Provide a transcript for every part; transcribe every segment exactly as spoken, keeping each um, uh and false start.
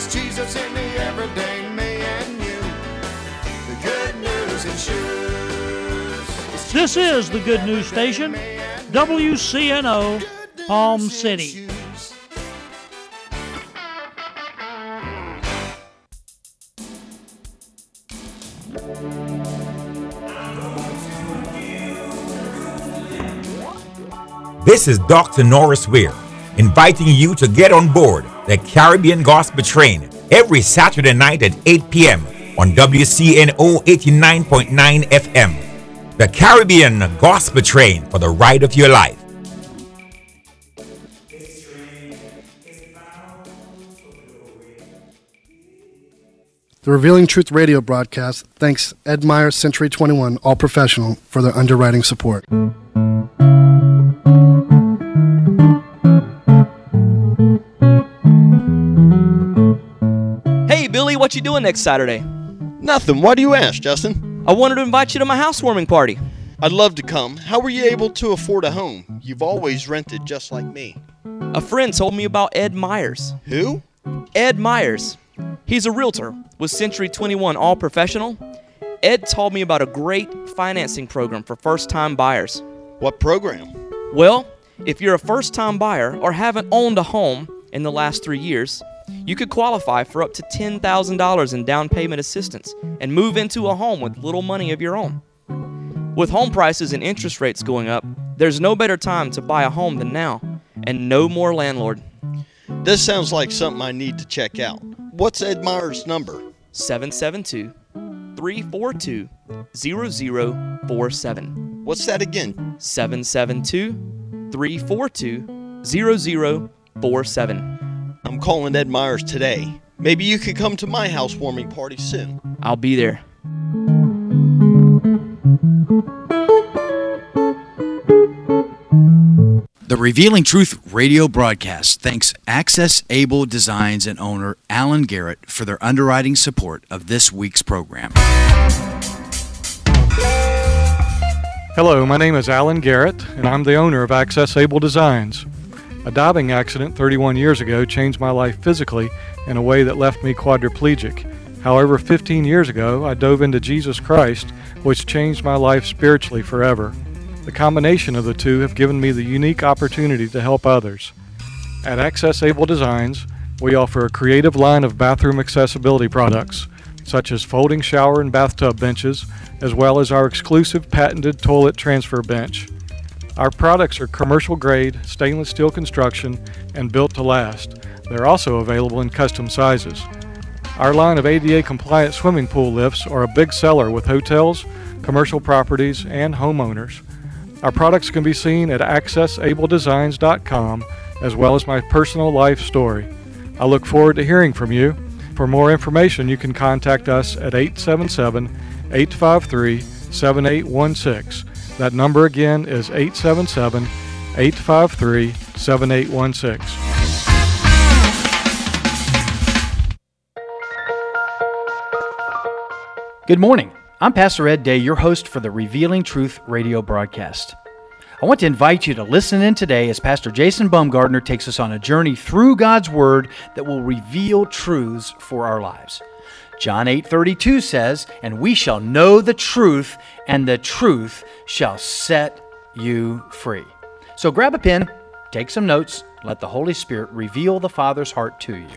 It's Jesus in the everyday me and you. The good news in shoes. This is the Good News Station, W C N O, Palm City. This is Doctor Norris Weir, inviting you to get on board the Caribbean Gospel Train every Saturday night at eight p.m. on W C N O eighty-nine point nine F M. The Caribbean Gospel Train for the ride of your life. The Revealing Truth radio broadcast thanks Ed Meyer Century twenty-one All Professional for their underwriting support. Hey, Billy, what you doing next Saturday? Nothing. Why do you ask, Justin? I wanted to invite you to my housewarming party. I'd love to come. How were you able to afford a home? You've always rented just like me. A friend told me about Ed Myers. Who? Ed Myers. He's a realtor with Century twenty-one All Professional. Ed told me about a great financing program for first-time buyers. What program? Well, if you're a first-time buyer or haven't owned a home in the last three years, you could qualify for up to ten thousand dollars in down payment assistance and move into a home with little money of your own. With home prices and interest rates going up, there's no better time to buy a home than now, and no more landlord. This sounds like something I need to check out. What's Ed Meyer's number? seven seven two, three four two, zero zero four seven. What's that again? seven seven two, three four two, zero zero four seven. I'm calling Ed Myers today. Maybe you could come to my housewarming party soon. I'll be there. The Revealing Truth radio broadcast thanks Access Able Designs and owner Alan Garrett for their underwriting support of this week's program. Hello, my name is Alan Garrett, and I'm the owner of Access Able Designs. A diving accident thirty-one years ago changed my life physically in a way that left me quadriplegic. However, fifteen years ago, I dove into Jesus Christ, which changed my life spiritually forever. The combination of the two have given me the unique opportunity to help others. At Access Able Designs, we offer a creative line of bathroom accessibility products, such as folding shower and bathtub benches, as well as our exclusive patented toilet transfer bench. Our products are commercial grade, stainless steel construction, and built to last. They're also available in custom sizes. Our line of A D A compliant swimming pool lifts are a big seller with hotels, commercial properties, and homeowners. Our products can be seen at access able designs dot com, as well as my personal life story. I look forward to hearing from you. For more information, you can contact us at eight seven seven, eight five three, seven eight one six. That number again is eight seven seven, eight five three, seven eight one six. Good morning. I'm Pastor Ed Day, your host for the Revealing Truth radio broadcast. I want to invite you to listen in today as Pastor Jason Baumgartner takes us on a journey through God's Word that will reveal truths for our lives. John eight thirty-two says, "And we shall know the truth, and the truth shall set you free." So grab a pen, take some notes, let the Holy Spirit reveal the Father's heart to you.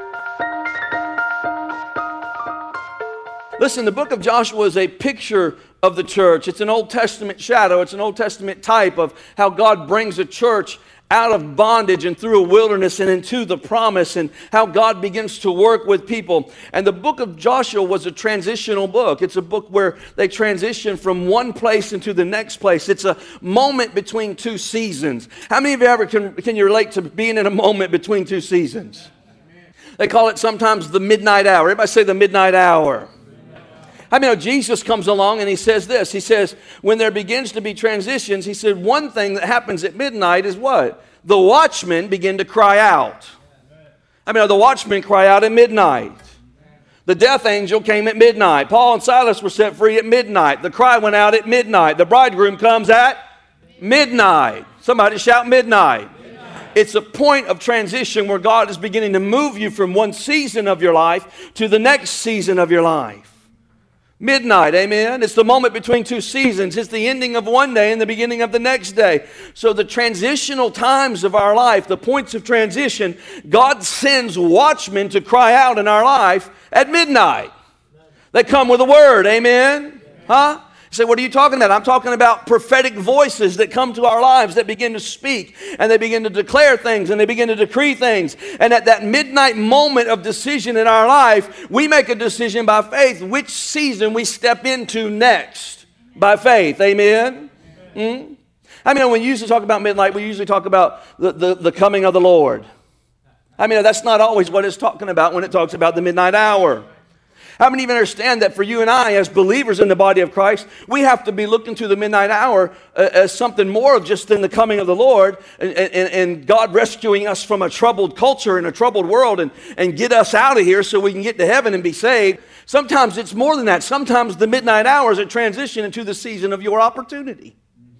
Listen, the book of Joshua is a picture of the church. It's an Old Testament shadow. It's an Old Testament type of how God brings a church out of bondage and through a wilderness and into the promise, and how God begins to work with people. And the book of Joshua was a transitional book. It's a book where they transition from one place into the next place. It's a moment between two seasons. How many of you ever can, can you relate to being in a moment between two seasons? They call it sometimes the midnight hour. Everybody say the midnight hour. I mean, Jesus comes along and he says this. He says, when there begins to be transitions, he said, one thing that happens at midnight is what? The watchmen begin to cry out. I mean, the watchmen cry out at midnight. The death angel came at midnight. Paul and Silas were set free at midnight. The cry went out at midnight. The bridegroom comes at midnight. Somebody shout midnight. It's a point of transition where God is beginning to move you from one season of your life to the next season of your life. Midnight, amen? It's the moment between two seasons. It's the ending of one day and the beginning of the next day. So the transitional times of our life, the points of transition, God sends watchmen to cry out in our life at midnight. They come with a word, amen? Huh? You say, what are you talking about? I'm talking about prophetic voices that come to our lives that begin to speak and they begin to declare things and they begin to decree things. And at that midnight moment of decision in our life, we make a decision by faith which season we step into next by faith. Amen? Mm-hmm. I mean, when we usually talk about midnight, we usually talk about the, the, the coming of the Lord. I mean, that's not always what it's talking about when it talks about the midnight hour. How many even understand that for you and I, as believers in the body of Christ, we have to be looking to the midnight hour uh, as something more just than the coming of the Lord and, and, and God rescuing us from a troubled culture and a troubled world and, and get us out of here so we can get to heaven and be saved. Sometimes it's more than that. Sometimes the midnight hour is a transition into the season of your opportunity.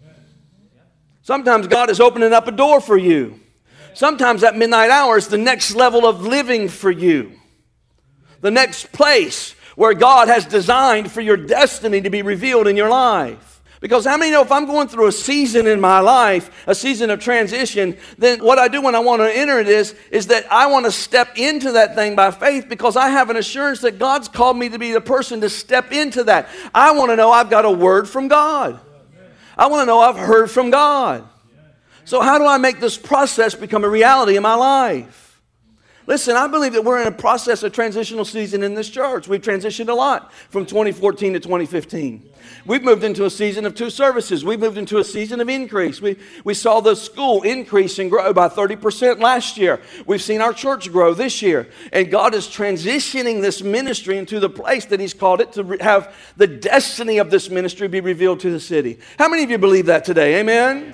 Sometimes God is opening up a door for you. Sometimes that midnight hour is the next level of living for you. The next place where God has designed for your destiny to be revealed in your life. Because how many know if I'm going through a season in my life, a season of transition, then what I do when I want to enter it is, is that I want to step into that thing by faith because I have an assurance that God's called me to be the person to step into that. I want to know I've got a word from God. I want to know I've heard from God. So how do I make this process become a reality in my life? Listen, I believe that we're in a process of transitional season in this church. We've transitioned a lot from twenty fourteen to twenty fifteen. We've moved into a season of two services. We've moved into a season of increase. We, we saw the school increase and grow by thirty percent last year. We've seen our church grow this year. And God is transitioning this ministry into the place that He's called it to re- have the destiny of this ministry be revealed to the city. How many of you believe that today? Amen?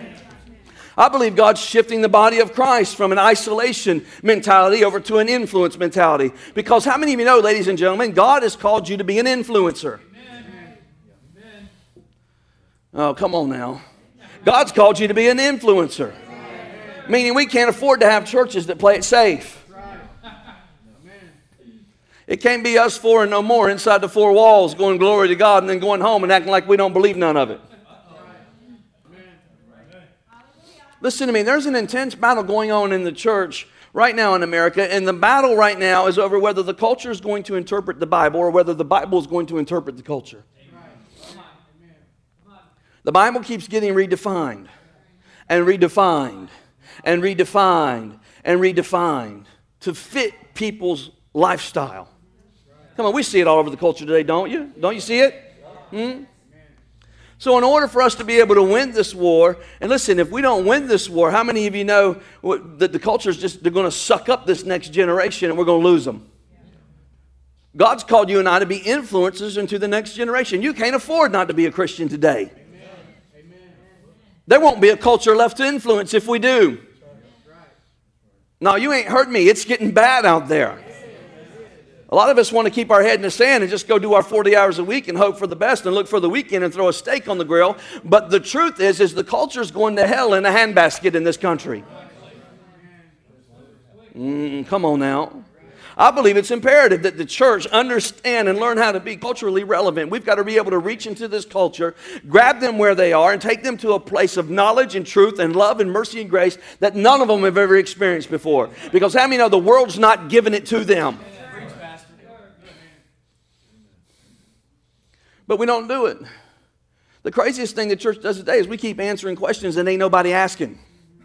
I believe God's shifting the body of Christ from an isolation mentality over to an influence mentality. Because how many of you know, ladies and gentlemen, God has called you to be an influencer. Amen. Oh, come on now. God's called you to be an influencer. Meaning we can't afford to have churches that play it safe. It can't be us four and no more inside the four walls going glory to God and then going home and acting like we don't believe none of it. Listen to me, there's an intense battle going on in the church right now in America, and the battle right now is over whether the culture is going to interpret the Bible or whether the Bible is going to interpret the culture. The Bible keeps getting redefined and redefined and redefined and redefined to fit people's lifestyle. Come on, we see it all over the culture today, don't you? Don't you see it? Hmm? So in order for us to be able to win this war, and listen, if we don't win this war, how many of you know that the culture is just, they're going to suck up this next generation and we're going to lose them? God's called you and I to be influencers into the next generation. You can't afford not to be a Christian today. Amen. There won't be a culture left to influence if we do. No, you ain't heard me. It's getting bad out there. A lot of us want to keep our head in the sand and just go do our forty hours a week and hope for the best and look for the weekend and throw a steak on the grill. But the truth is, is the culture's going to hell in a handbasket in this country. Mm, come on now. I believe it's imperative that the church understand and learn how to be culturally relevant. We've got to be able to reach into this culture, grab them where they are, and take them to a place of knowledge and truth and love and mercy and grace that none of them have ever experienced before. Because how many know the world's not giving it to them? But we don't do it. The craziest thing the church does today is we keep answering questions and ain't nobody asking.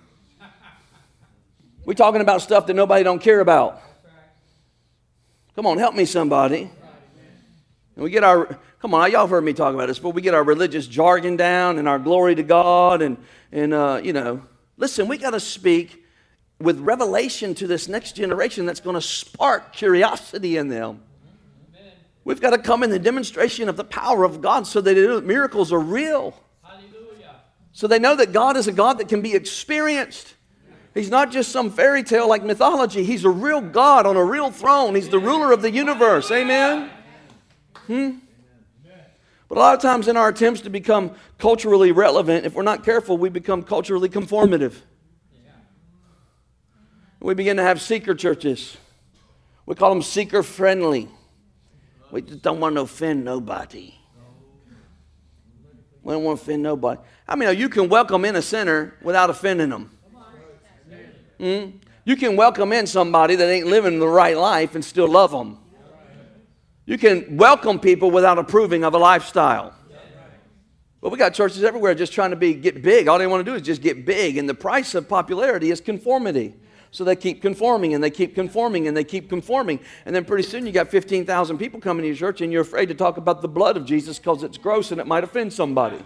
We're talking about stuff that nobody don't care about. Come on, help me somebody. And we get our, come on, y'all have heard me talk about this, but we get our religious jargon down and our glory to God and, and uh, you know, listen, we got to speak with revelation to this next generation that's going to spark curiosity in them. We've got to come in the demonstration of the power of God so that they know that miracles are real. Hallelujah. So they know that God is a God that can be experienced. He's not just some fairy tale like mythology. He's a real God on a real throne. He's the ruler of the universe. Amen? Hmm? But a lot of times in our attempts to become culturally relevant, if we're not careful, we become culturally conformative. We begin to have seeker churches. We call them seeker-friendly. We just don't want to offend nobody. We don't want to offend nobody. I mean, you can welcome in a sinner without offending them. Mm? You can welcome in somebody that ain't living the right life and still love them. You can welcome people without approving of a lifestyle. But we got churches everywhere just trying to be get big. All they want to do is just get big. And the price of popularity is conformity. So they keep conforming and they keep conforming and they keep conforming. And then pretty soon you got fifteen thousand people coming to your church and you're afraid to talk about the blood of Jesus because it's gross and it might offend somebody.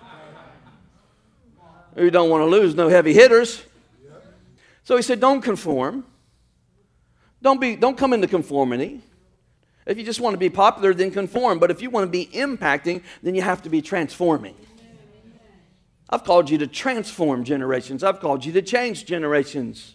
You don't want to lose no heavy hitters. So he said, don't conform. Don't be, don't come into conformity. If you just want to be popular, then conform. But if you want to be impacting, then you have to be transforming. I've called you to transform generations. I've called you to change generations.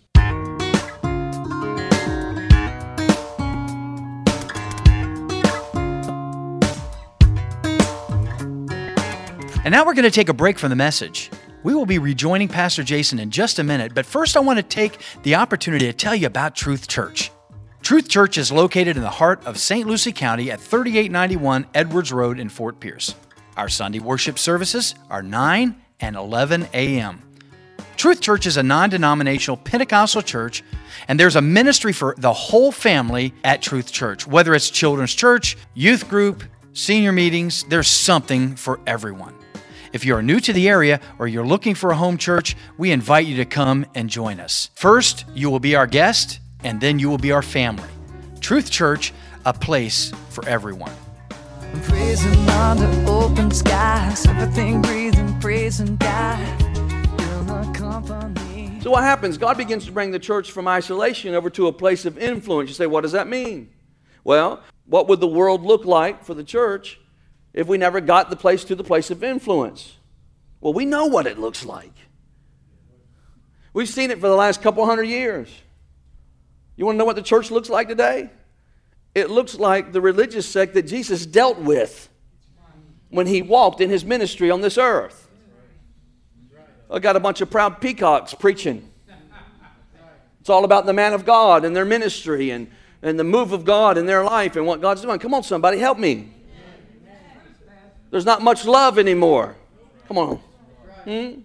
And now we're going to take a break from the message. We will be rejoining Pastor Jason in just a minute, but first I want to take the opportunity to tell you about Truth Church. Truth Church is located in the heart of Saint Lucie County at thirty-eight ninety-one Edwards Road in Fort Pierce. Our Sunday worship services are nine and eleven a.m. Truth Church is a non-denominational Pentecostal church, and there's a ministry for the whole family at Truth Church. Whether it's children's church, youth group, senior meetings, there's something for everyone. If you're new to the area or you're looking for a home church, we invite you to come and join us. First, you will be our guest, and then you will be our family. Truth Church, a place for everyone. I'm praising under open skies, everything breathing, praising God. You're the company. So what happens? God begins to bring the church from isolation over to a place of influence. You say, what does that mean? Well, what would the world look like for the church if we never got the place to the place of influence? Well, we know what it looks like. We've seen it for the last couple hundred years. You want to know what the church looks like today? It looks like the religious sect that Jesus dealt with when he walked in his ministry on this earth. I got a bunch of proud peacocks preaching. It's all about the man of God and their ministry and, and the move of God in their life and what God's doing. Come on, somebody, help me. There's not much love anymore. Come on. Hmm?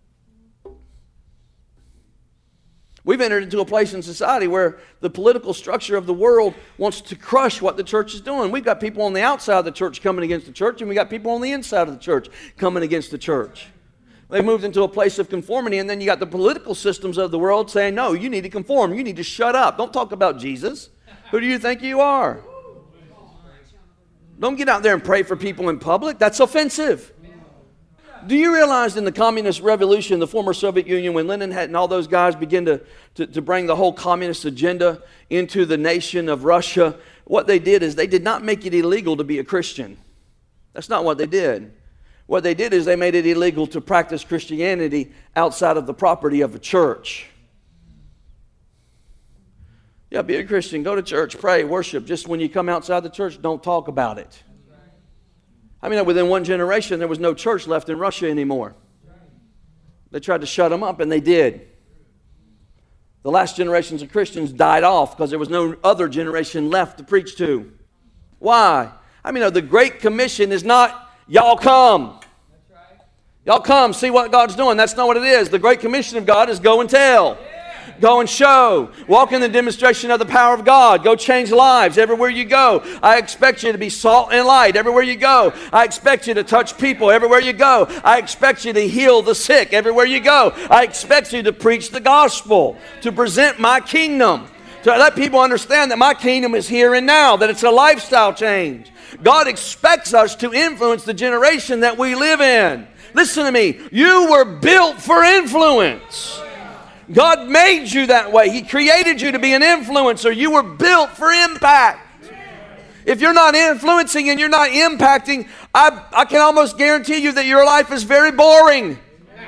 We've entered into a place in society where the political structure of the world wants to crush what the church is doing. We've got people on the outside of the church coming against the church, and we've got people on the inside of the church coming against the church. They moved into a place of conformity, and then you got the political systems of the world saying, no, you need to conform. You need to shut up. Don't talk about Jesus. Who do you think you are? Don't get out there and pray for people in public. That's offensive. Do you realize in the communist revolution, the former Soviet Union, when Lenin had and all those guys began to, to, to bring the whole communist agenda into the nation of Russia, what they did is they did not make it illegal to be a Christian. That's not what they did. What they did is they made it illegal to practice Christianity outside of the property of a church. Yeah, be a Christian, go to church, pray, worship. Just when you come outside the church, don't talk about it. I mean, within one generation, there was no church left in Russia anymore. They tried to shut them up, and they did. The last generations of Christians died off because there was no other generation left to preach to. Why? I mean, the Great Commission is not, y'all come. Y'all come, see what God's doing. That's not what it is. The Great Commission of God is go and tell. Go and show. Walk in the demonstration of the power of God. Go change lives everywhere you go. I expect you to be salt and light everywhere you go. I expect you to touch people everywhere you go. I expect you to heal the sick everywhere you go. I expect you to preach the gospel, to present my kingdom, to let people understand that my kingdom is here and now, that it's a lifestyle change. God expects us to influence the generation that we live in. Listen to me. You were built for influence. God made you that way. He created you to be an influencer. You were built for impact. If you're not influencing and you're not impacting, I, I can almost guarantee you that your life is very boring.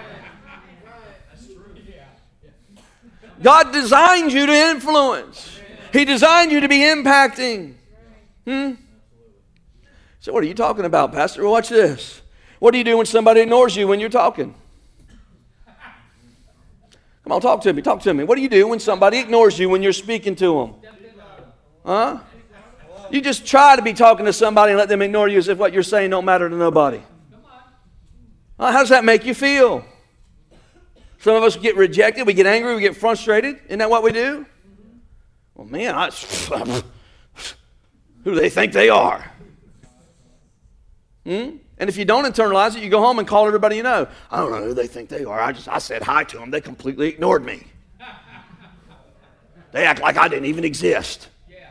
God designed you to influence. He designed you to be impacting. Hmm? So what are you talking about, Pastor? Well, watch this. What do you do when somebody ignores you when you're talking? Come on, talk to me. Talk to me. What do you do when somebody ignores you when you're speaking to them? Huh? You just try to be talking to somebody and let them ignore you as if what you're saying don't matter to nobody. How does that make you feel? Some of us get rejected, we get angry, we get frustrated. Isn't that what we do? Well, man, I, who do they think they are? Hmm? And if you don't internalize it, you go home and call everybody you know. I don't know who they think they are. I just I said hi to them. They completely ignored me. They act like I didn't even exist.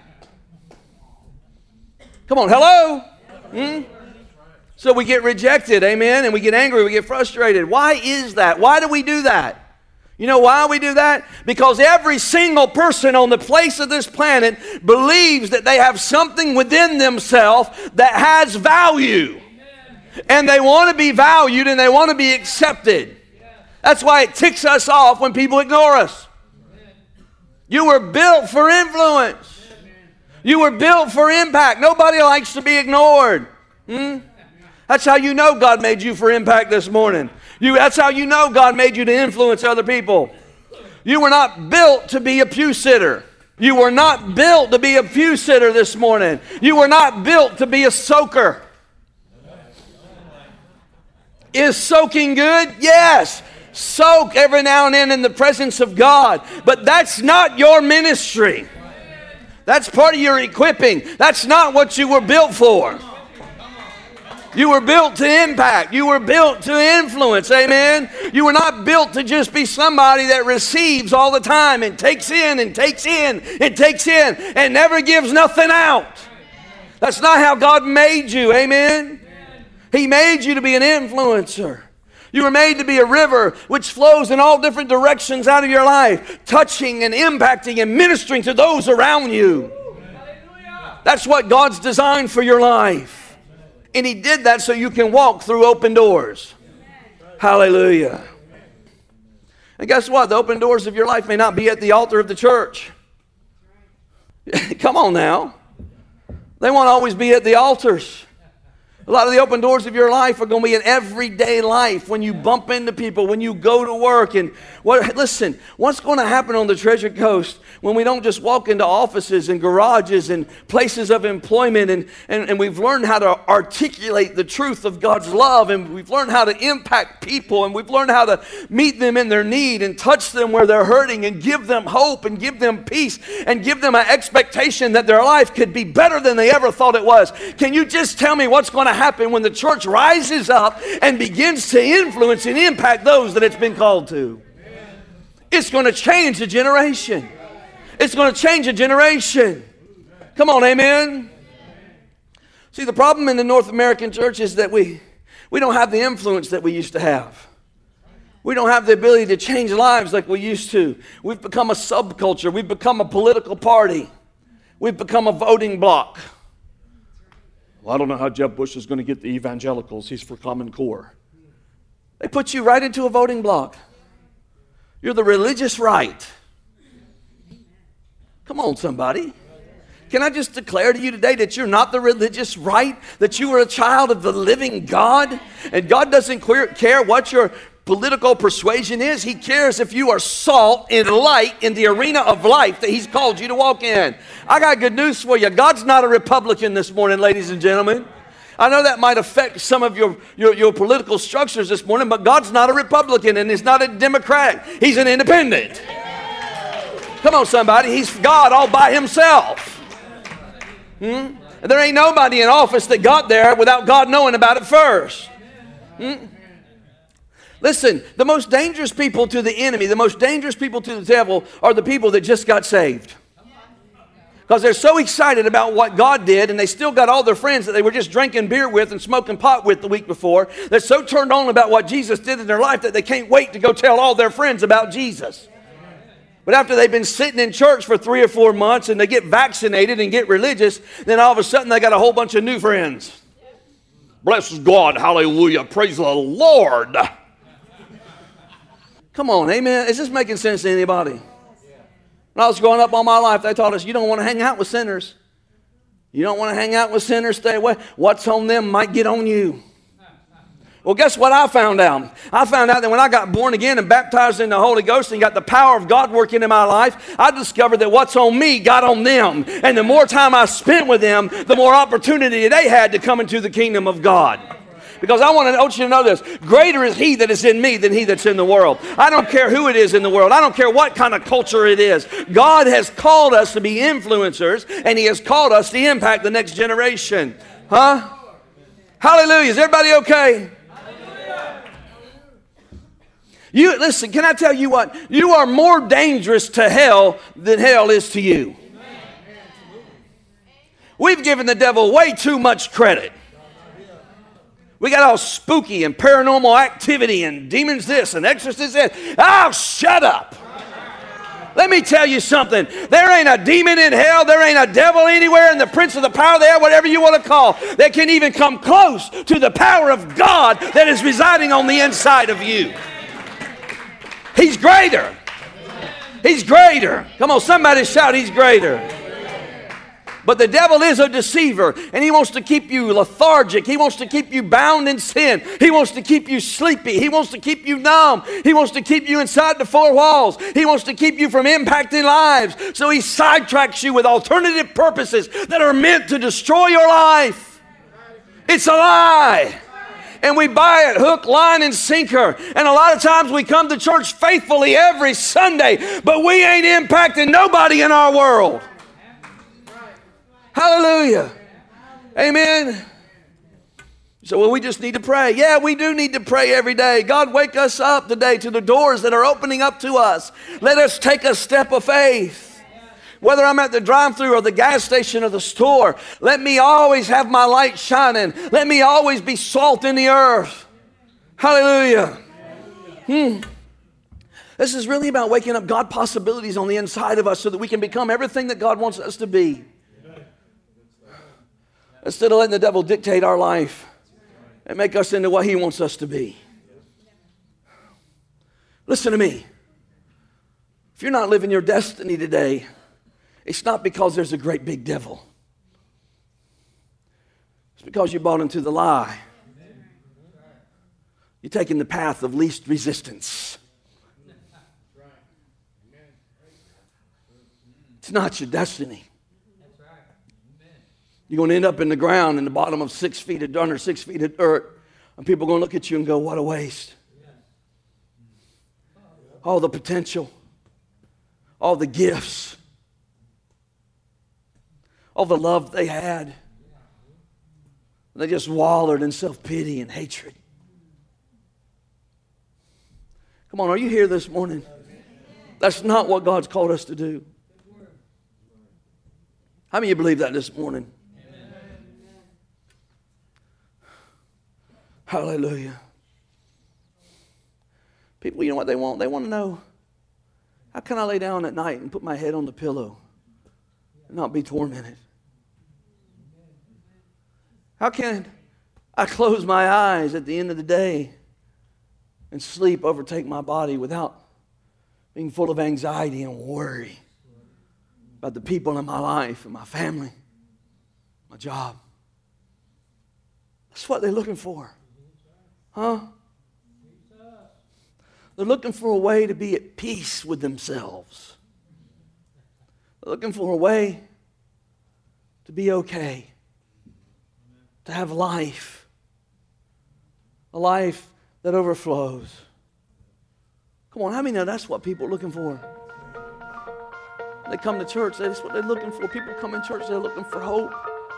Come on, hello? Hmm? So we get rejected, amen, and we get angry, we get frustrated. Why is that? Why do we do that? You know why we do that? Because every single person on the face of this planet believes that they have something within themselves that has value. And they want to be valued and they want to be accepted. That's why it ticks us off when people ignore us. You were built for influence. You were built for impact. Nobody likes to be ignored. Hmm? That's how you know God made you for impact this morning. You, that's how you know God made you to influence other people. You were not built to be a pew sitter. You were not built to be a pew sitter this morning. You were not built to be a soaker. Is soaking good? Yes. Soak every now and then in the presence of God. But that's not your ministry. That's part of your equipping. That's not what you were built for. You were built to impact. You were built to influence. Amen. You were not built to just be somebody that receives all the time and takes in and takes in and takes in and never gives nothing out. That's not how God made you. Amen. He made you to be an influencer. You were made to be a river which flows in all different directions out of your life, touching and impacting and ministering to those around you. That's what God's designed for your life. And He did that so you can walk through open doors. Hallelujah. And guess what? The open doors of your life may not be at the altar of the church. Come on now. They won't always be at the altars. A lot of the open doors of your life are going to be in everyday life, when you bump into people, when you go to work. And what? Listen, what's going to happen on the Treasure Coast when we don't just walk into offices and garages and places of employment, and, and, and we've learned how to articulate the truth of God's love, and we've learned how to impact people, and we've learned how to meet them in their need and touch them where they're hurting and give them hope and give them peace and give them an expectation that their life could be better than they ever thought it was. Can you just tell me what's going to happen when the church rises up and begins to influence and impact those that it's been called to? It's going to change a generation. It's going to change a generation. Come on, amen. See, the problem in the North American church is that we, we don't have the influence that we used to have. We don't have the ability to change lives like we used to. We've become a subculture. We've become a political party. We've become a voting bloc. Well, I don't know how Jeb Bush is going to get the evangelicals. He's for Common Core. They put you right into a voting bloc. You're the religious right. Come on, somebody. Can I just declare to you today that you're not the religious right, that you are a child of the living God, and God doesn't care what your political persuasion is. He cares if you are salt and light in the arena of life that He's called you to walk in. I got good news for you. God's not a Republican this morning, ladies and gentlemen. I know that might affect some of your, your, your political structures this morning, but God's not a Republican, and He's not a Democrat. He's an independent. Come on, somebody. He's God all by Himself. Hmm? And there ain't nobody in office that got there without God knowing about it first. Hmm? Listen, the most dangerous people to the enemy, the most dangerous people to the devil are the people that just got saved. Because they're so excited about what God did, and they still got all their friends that they were just drinking beer with and smoking pot with the week before. They're so turned on about what Jesus did in their life that they can't wait to go tell all their friends about Jesus. But after they've been sitting in church for three or four months and they get vaccinated and get religious, then all of a sudden they got a whole bunch of new friends. Bless God, hallelujah, praise the Lord. Come on, amen. Is this making sense to anybody? When I was growing up all my life, they taught us you don't want to hang out with sinners. You don't want to hang out with sinners, stay away. What's on them might get on you. Well, guess what I found out? I found out that when I got born again and baptized in the Holy Ghost and got the power of God working in my life, I discovered that what's on me got on them. And the more time I spent with them, the more opportunity they had to come into the kingdom of God. Because I want, to, I want you to know this. Greater is He that is in me than he that's in the world. I don't care who it is in the world. I don't care what kind of culture it is. God has called us to be influencers, and He has called us to impact the next generation. Huh? Hallelujah. Is everybody okay? You listen, can I tell you what? You are more dangerous to hell than hell is to you. We've given the devil way too much credit. We got all spooky and paranormal activity and demons this and exorcists that. Oh, shut up. Let me tell you something. There ain't a demon in hell. There ain't a devil anywhere in the prince of the power of the air, whatever you want to call, that can even come close to the power of God that is residing on the inside of you. He's greater. He's greater. Come on, somebody shout, He's greater. But the devil is a deceiver, and he wants to keep you lethargic. He wants to keep you bound in sin. He wants to keep you sleepy. He wants to keep you numb. He wants to keep you inside the four walls. He wants to keep you from impacting lives. So he sidetracks you with alternative purposes that are meant to destroy your life. It's a lie. And we buy it hook, line, and sinker. And a lot of times we come to church faithfully every Sunday, but we ain't impacting nobody in our world. Hallelujah. Amen. So, well, we just need to pray. Yeah, we do need to pray every day. God, wake us up today to the doors that are opening up to us. Let us take a step of faith. Whether I'm at the drive-thru or the gas station or the store, let me always have my light shining. Let me always be salt in the earth. Hallelujah. Hmm. This is really about waking up God possibilities on the inside of us so that we can become everything that God wants us to be. Instead of letting the devil dictate our life and make us into what he wants us to be. Listen to me. If you're not living your destiny today, it's not because there's a great big devil. It's because you bought into the lie. You're taking the path of least resistance. It's not your destiny. You're going to end up in the ground in the bottom of six feet of under six feet of dirt, and people are going to look at you and go, "What a waste!" All the potential, all the gifts, all the love they had. They just wallowed in self-pity and hatred. Come on, are you here this morning? That's not what God's called us to do. How many of you believe that this morning? Hallelujah. People, you know what they want? They want to know, how can I lay down at night and put my head on the pillow and not be tormented? How can I close my eyes at the end of the day and sleep overtake my body without being full of anxiety and worry about the people in my life and my family, my job? That's what they're looking for. Huh? They're looking for a way to be at peace with themselves. They're looking for a way to be okay, to have life, a life that overflows. Come on, how many know that's what people are looking for? They come to church, that's what they're looking for. People come in church, they're looking for hope.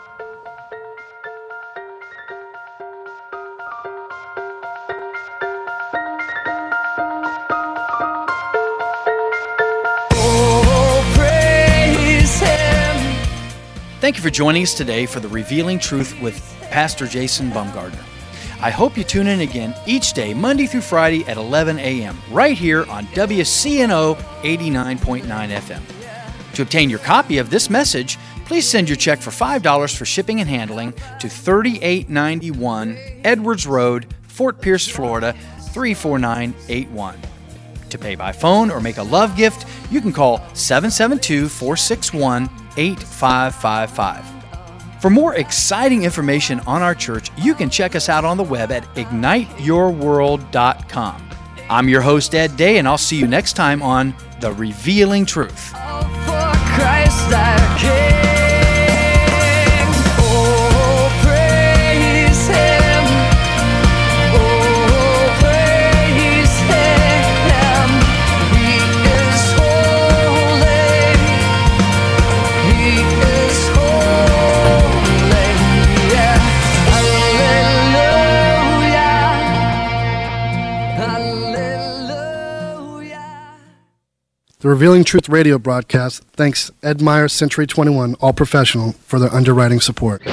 Thank you for joining us today for the Revealing Truth with Pastor Jason Bumgardner. I hope you tune in again each day, Monday through Friday at eleven a.m., right here on W C N O eighty-nine point nine F M. To obtain your copy of this message, please send your check for five dollars for shipping and handling to thirty-eight ninety-one Edwards Road, Fort Pierce, Florida, three four nine eight one. To pay by phone or make a love gift, you can call seven seven two, four six one, eight five five five. For more exciting information on our church, you can check us out on the web at ignite your world dot com. I'm your host, Ed Day, and I'll see you next time on The Revealing Truth. For Christ our King. Oh, praise Him. Oh, praise Him. He is holy. He is holy. Yeah. Hallelujah. Hallelujah. The Revealing Truth radio broadcast thanks Ed Meyer, Century twenty-one, All Professional, for their underwriting support.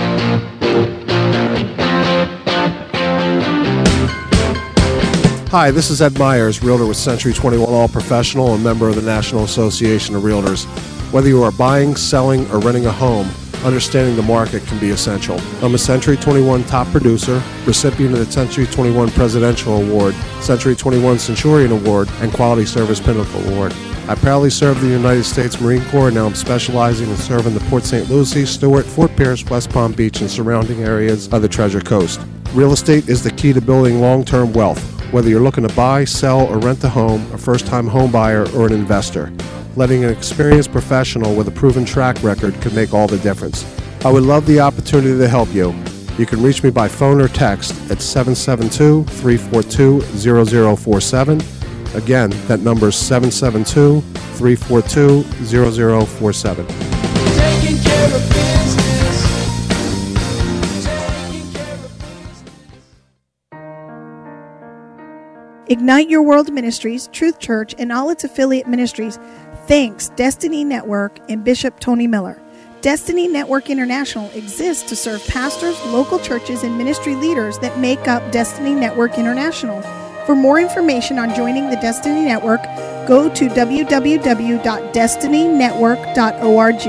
Hi, this is Ed Myers, Realtor with Century twenty-one All Professional and member of the National Association of Realtors. Whether you are buying, selling, or renting a home, understanding the market can be essential. I'm a Century twenty-one top producer, recipient of the Century twenty-one Presidential Award, Century twenty-one Centurion Award, and Quality Service Pinnacle Award. I proudly serve the United States Marine Corps, and now I'm specializing in serving the Port Saint Lucie, Stewart, Fort Pierce, West Palm Beach, and surrounding areas of the Treasure Coast. Real estate is the key to building long-term wealth, whether you're looking to buy, sell, or rent a home, a first-time home buyer, or an investor. Letting an experienced professional with a proven track record can make all the difference. I would love the opportunity to help you. You can reach me by phone or text at seven seven two, three four two, zero zero four seven. Again, that number is seven seven two, three four two, zero zero four seven. Taking care of business. Taking care of Ignite Your World Ministries, Truth Church, and all its affiliate ministries thanks Destiny Network and Bishop Tony Miller. Destiny Network International exists to serve pastors, local churches, and ministry leaders that make up Destiny Network International. For more information on joining the Destiny Network, go to w w w dot destiny network dot org.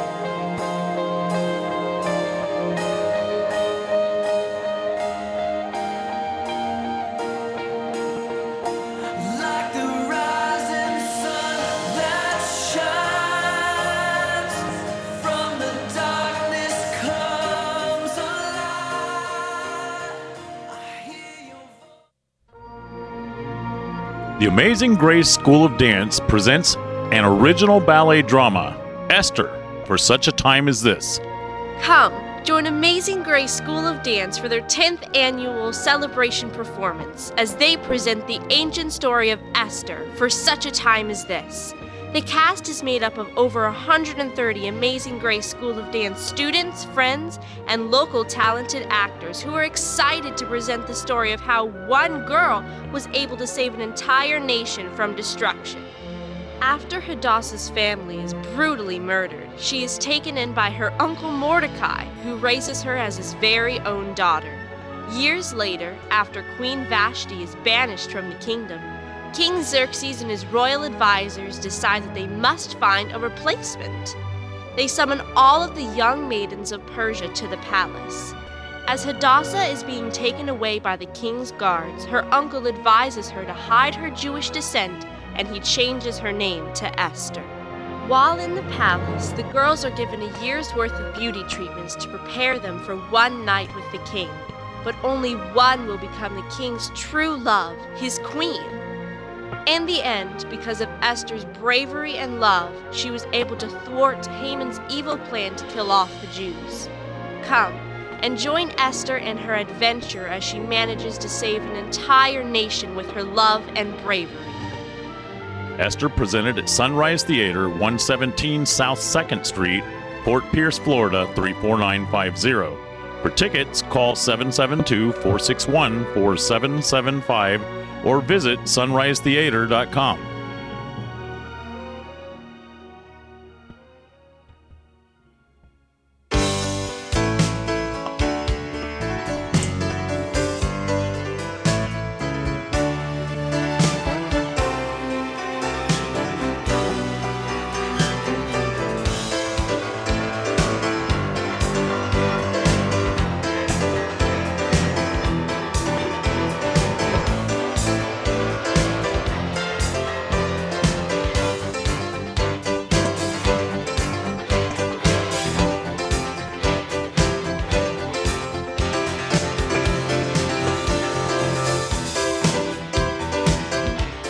like the rising sun that shines from the darkness comes a light. I hear your The Amazing Grace School of Dance presents an original ballet drama, Esther, for such a time as this. Come, join Amazing Grace School of Dance for their tenth annual celebration performance as they present the ancient story of Esther for such a time as this. The cast is made up of over one hundred thirty Amazing Grace School of Dance students, friends, and local talented actors who are excited to present the story of how one girl was able to save an entire nation from destruction. After Hadassah's family is brutally murdered, she is taken in by her uncle Mordecai, who raises her as his very own daughter. Years later, after Queen Vashti is banished from the kingdom, King Xerxes and his royal advisors decide that they must find a replacement. They summon all of the young maidens of Persia to the palace. As Hadassah is being taken away by the king's guards, her uncle advises her to hide her Jewish descent, and he changes her name to Esther. While in the palace, the girls are given a year's worth of beauty treatments to prepare them for one night with the king. But only one will become the king's true love, his queen. In the end, because of Esther's bravery and love, she was able to thwart Haman's evil plan to kill off the Jews. Come and join Esther in her adventure as she manages to save an entire nation with her love and bravery. Esther presented at Sunrise Theater, one seventeen South second Street, Fort Pierce, Florida three four nine five zero. For tickets, call seven seven two, four six one, four seven seven five or visit sunrise theater dot com.